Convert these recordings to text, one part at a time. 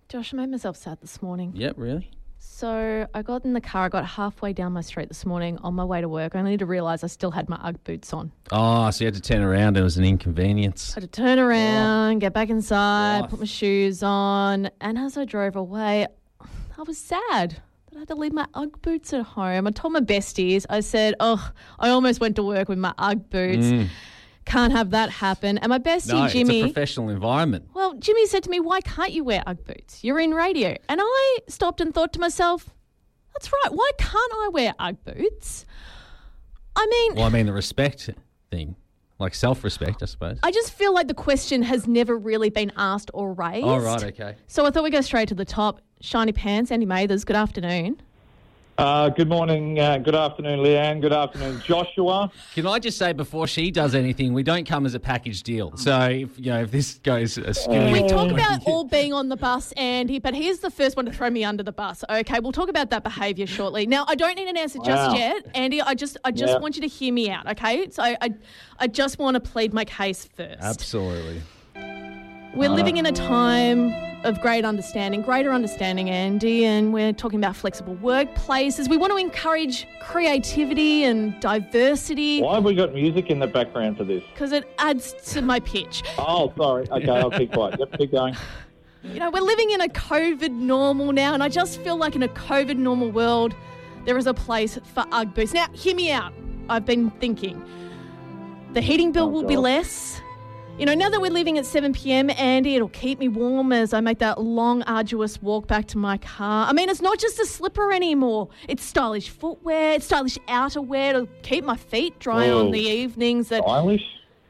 Josh, I made myself sad this morning. Yep, really? So I got in the car. I got halfway down my street this morning on my way to work. I only to realise I still had my UGG boots on. Oh, so you had to turn around. It was an inconvenience. I had to turn around, get back inside, put my shoes on. And as I drove away, I was sad that I had to leave my UGG boots at home. I told my besties, I said, I almost went to work with my UGG boots. Can't have that happen. And my bestie, Jimmy... it's a professional environment. Well, Jimmy said to me, why can't you wear UGG boots? You're in radio. And I stopped and thought to myself, that's right, why can't I wear UGG boots? The respect thing. Like self-respect, I suppose. I just feel like the question has never really been asked or raised. Oh, right, okay. So I thought we'd go straight to the top. Shiny Pants, Andy Mathers, good afternoon. Good morning, good afternoon, Leanne, good afternoon, Joshua. Can I just say, before she does anything, we don't come as a package deal. So, if this goes askew... We talk about all being on the bus, Andy, but here's the first one to throw me under the bus. Okay, we'll talk about that behaviour shortly. Now, I don't need an answer just yet, Andy. I just want you to hear me out, okay? So I just want to plead my case first. Absolutely. We're living in a time of greater understanding, Andy, and we're talking about flexible workplaces. We want to encourage creativity and diversity. Why have we got music in the background for this? Because it adds to my pitch. Oh, sorry. Okay, I'll keep quiet. Yep, keep going. We're living in a COVID normal now, and I just feel like in a COVID normal world, there is a place for UGG boots. Now, hear me out. I've been thinking. The heating bill will be less. Now that we're leaving at 7 p.m, Andy, it'll keep me warm as I make that long, arduous walk back to my car. It's not just a slipper anymore. It's stylish footwear, it's stylish outerwear to keep my feet dry on the evenings. Stylish?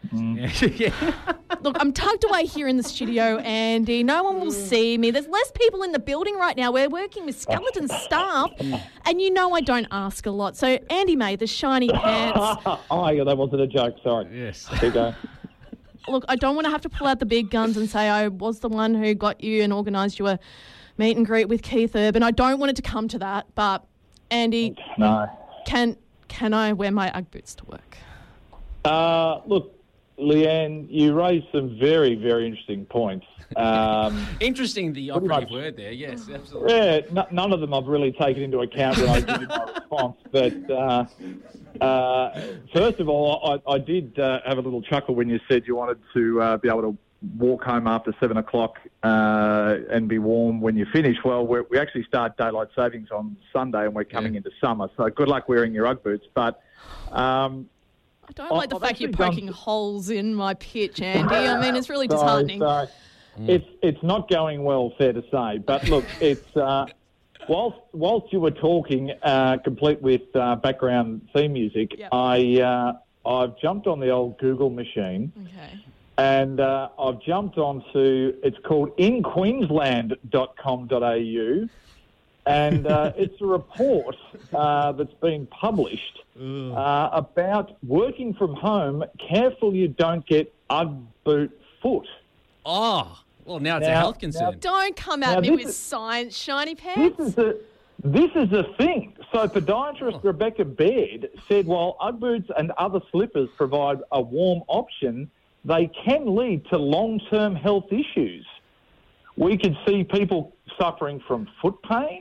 Look, I'm tucked away here in the studio, Andy. No one will see me. There's less people in the building right now. We're working with skeleton staff, and I don't ask a lot. So, Andy the Shiny Pants. Oh, yeah, that wasn't a joke. Sorry. Yes. Keep going. Look, I don't want to have to pull out the big guns and say I was the one who got you and organised you a meet and greet with Keith Urban. I don't want it to come to that, but Andy, no. Can I wear my UGG boots to work? Look, Leanne, you raised some very, very interesting points. Interesting, the operative word there. Yes, absolutely. Yeah, none of them I've really taken into account when I give you my response. But first of all, I did have a little chuckle when you said you wanted to be able to walk home after 7 o'clock and be warm when you finish. Well, we actually start daylight savings on Sunday and we're coming into summer. So good luck wearing your UGG boots. But I don't like the fact you're poking holes in my pitch, Andy. It's really disheartening. Sorry. It's not going well, fair to say. But look, it's whilst you were talking, complete with background theme music, I've jumped on the old Google machine. Okay. And I've jumped onto, it's called inqueensland.com.au. And it's a report that's been published about working from home. Careful you don't get UGG boot foot. Oh, well, now it's a health concern. Don't come at me with science, Shiny Pants. This is the thing. So podiatrist Rebecca Baird said while UGG boots and other slippers provide a warm option, they can lead to long-term health issues. We could see people suffering from foot pain.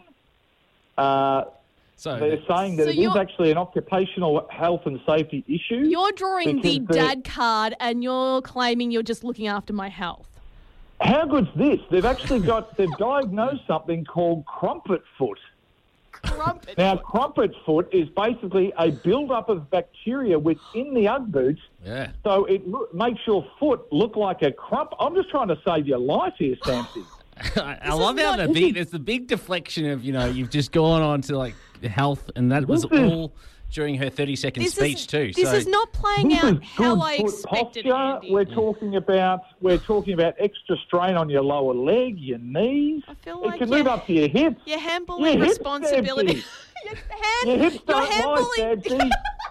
So they're saying that it is actually an occupational health and safety issue. You're drawing the dad card and you're claiming you're just looking after my health. How good's this? They've actually they've diagnosed something called crumpet foot. Now, crumpet foot is basically a build-up of bacteria within the UGG boots. Yeah. So it makes your foot look like a crump. I'm just trying to save your life here, Samsy. I love how there's the big deflection of, you've just gone on to like health, and that was all during her 30-second speech too. This is not playing out how I expected it, Andy. We're talking about extra strain on your lower leg, your knees. I feel like it can move up to your hips. You're handballing responsibility. Your hips don't lie, Samsy.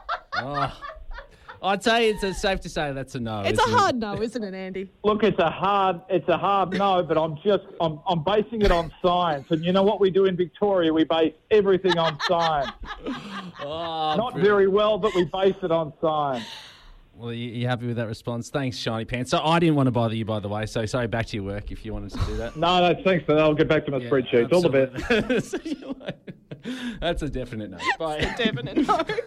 I'd say it's safe to say that's a no. It's a hard no, isn't it, Andy? Look, it's a hard no, but I'm basing it on science. And you know what we do in Victoria? We base everything on science. Not very well, but we base it on science. Well, you happy with that response? Thanks, Shiny Pants. So I didn't want to bother you, by the way. So sorry, back to your work if you wanted to do that. No, thanks. I'll get back to my spreadsheets. All the best. That's a definite no. Bye. Definite no.